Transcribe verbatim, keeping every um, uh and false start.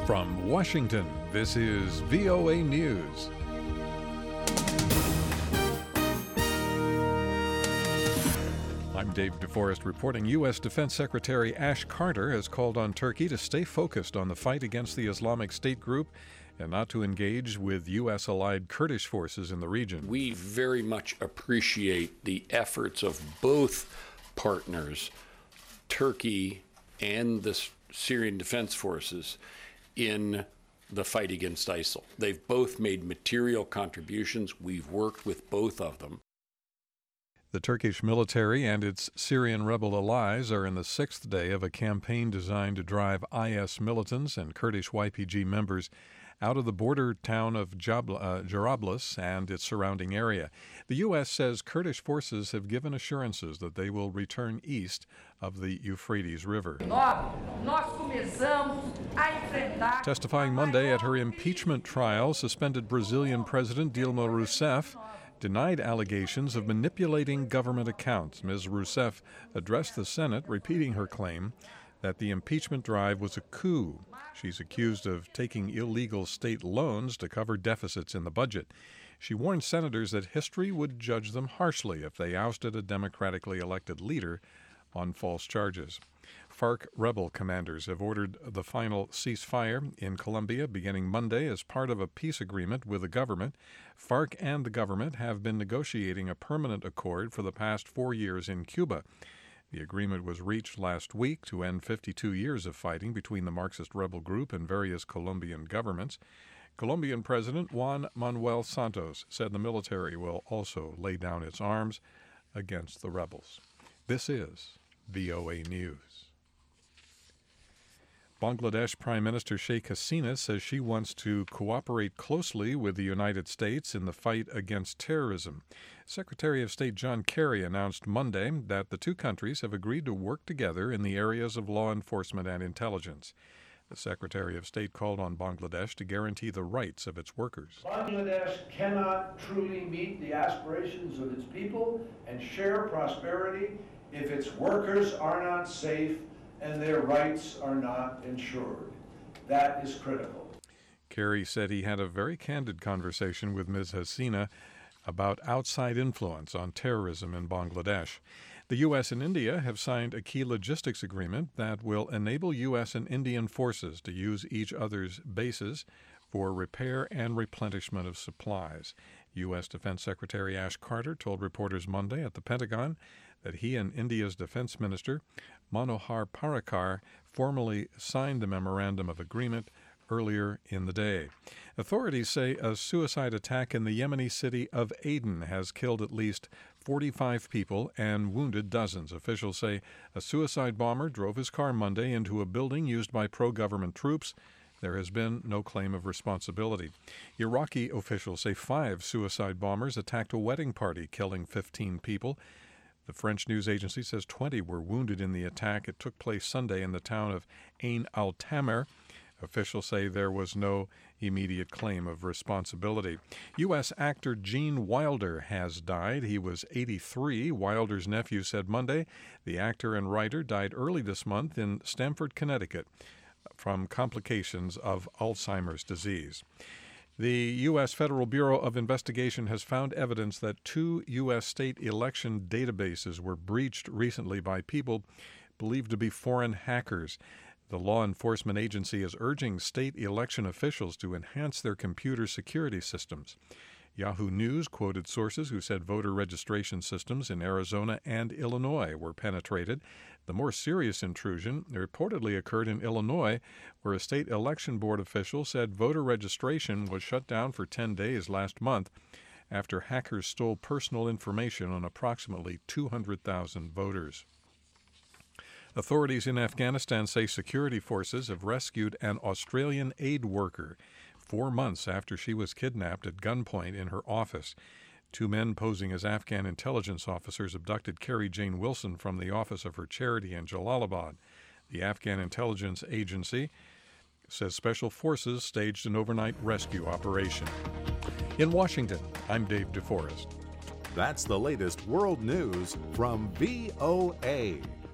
From Washington, this is V O A News. I'm Dave DeForest reporting. U S Defense Secretary Ash Carter has called on Turkey to stay focused on the fight against the Islamic State group and not to engage with U S-allied Kurdish forces in the region. We very much appreciate the efforts of both partners, Turkey and the Syrian Defense Forces, in the fight against ISIL. They've both made material contributions. We've worked with both of them. The Turkish military and its Syrian rebel allies are in the sixth day of a campaign designed to drive I S militants and Kurdish Y P G members out of the border town of Jabl- uh, Jarablus and its surrounding area. The U S says Kurdish forces have given assurances that they will return east of the Euphrates River. Testifying Monday at her impeachment trial, suspended Brazilian President Dilma Rousseff denied allegations of manipulating government accounts. Miz Rousseff addressed the Senate, repeating her claim that the impeachment drive was a coup. She's accused of taking illegal state loans to cover deficits in the budget. She warned senators that history would judge them harshly if they ousted a democratically elected leader on false charges. FARC rebel commanders have ordered the final ceasefire in Colombia beginning Monday as part of a peace agreement with the government. FARC and the government have been negotiating a permanent accord for the past four years in Cuba. The agreement was reached last week to end fifty-two years of fighting between the Marxist rebel group and various Colombian governments. Colombian President Juan Manuel Santos said the military will also lay down its arms against the rebels. This is V O A News. Bangladesh Prime Minister Sheikh Hasina says she wants to cooperate closely with the United States in the fight against terrorism. Secretary of State John Kerry announced Monday that the two countries have agreed to work together in the areas of law enforcement and intelligence. The Secretary of State called on Bangladesh to guarantee the rights of its workers. Bangladesh cannot truly meet the aspirations of its people and share prosperity if its workers are not safe and their rights are not ensured. That is critical. Kerry said he had a very candid conversation with Miz Hasina about outside influence on terrorism in Bangladesh. The U S and India have signed a key logistics agreement that will enable U S and Indian forces to use each other's bases for repair and replenishment of supplies. U S Defense Secretary Ash Carter told reporters Monday at the Pentagon that he and India's Defense Minister Manohar Parrikar formally signed the memorandum of agreement earlier in the day. Authorities say a suicide attack in the Yemeni city of Aden has killed at least forty-five people and wounded dozens. Officials say a suicide bomber drove his car Monday into a building used by pro-government troops. There has been no claim of responsibility. Iraqi officials say five suicide bombers attacked a wedding party, killing fifteen people. The French news agency says twenty were wounded in the attack. It took place Sunday in the town of Ain al-Tamer. Officials say there was no immediate claim of responsibility. U S actor Gene Wilder has died. He was eighty-three. Wilder's nephew said Monday the actor and writer died early this month in Stamford, Connecticut, from complications of Alzheimer's disease. The U S Federal Bureau of Investigation has found evidence that two U S state election databases were breached recently by people believed to be foreign hackers. The law enforcement agency is urging state election officials to enhance their computer security systems. Yahoo News quoted sources who said voter registration systems in Arizona and Illinois were penetrated. The more serious intrusion reportedly occurred in Illinois, where a state election board official said voter registration was shut down for ten days last month after hackers stole personal information on approximately two hundred thousand voters. Authorities in Afghanistan say security forces have rescued an Australian aid worker four months after she was kidnapped at gunpoint in her office. Two men posing as Afghan intelligence officers abducted Carrie Jane Wilson from the office of her charity in Jalalabad. The Afghan intelligence agency says special forces staged an overnight rescue operation. In Washington, I'm Dave DeForest. That's the latest world news from V O A.